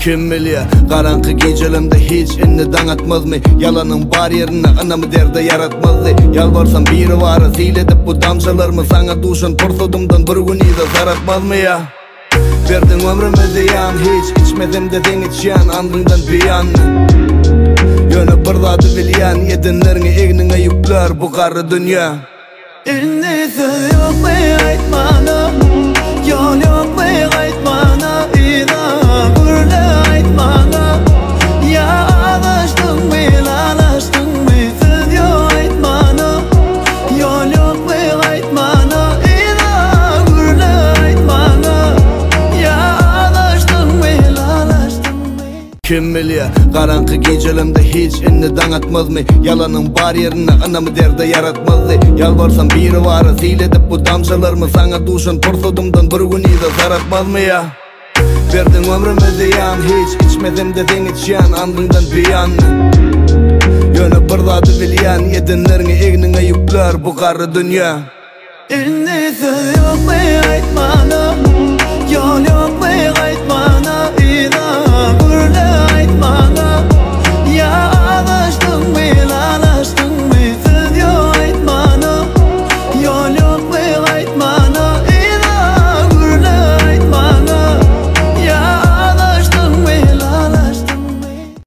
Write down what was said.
Kim bilir, karanlık gecelimde hiç inni dangatmaz mı? Yalanın bar yerine anamı derde yaratmazdı. Yalvarsam biri var, zil edip bu damşalarımı sana duşun torsudumdan bir gün iyide zaratmaz mı ya? Verdin ömrümü ziyan, hiç içmedim dedin içyan, andından biyan. Yönü bir zadı bilyan, yedinlerini egnine yükler bu karı dünya. İnnisi yok be aytmana, yol yok be aytmana, ida gurle aytmana. Ya alıştın mı, alıştın mı, siz yok aytmana, yol yok be aytmana, ida gurle aytmana. Ya alıştın mı, alıştın mı. Kim bilir, karanlık gecelimde hiç inni dangatmaz mı? Yalanın bar yerine anamı derde yaratmazdı. Yalvarsam biri var, zil edip bu damşalarımı sana duşun torsudumdan bir gün iyide zaratmaz mı ya? Verdin ömrümü ziyan, hiç içmedim dedin içyan, andından biyan. Yönü bir zadı bilyan, yedinlerini egnine yükler bu karı dünya. İnnisi yok be aytmana, yol yok be aytmana.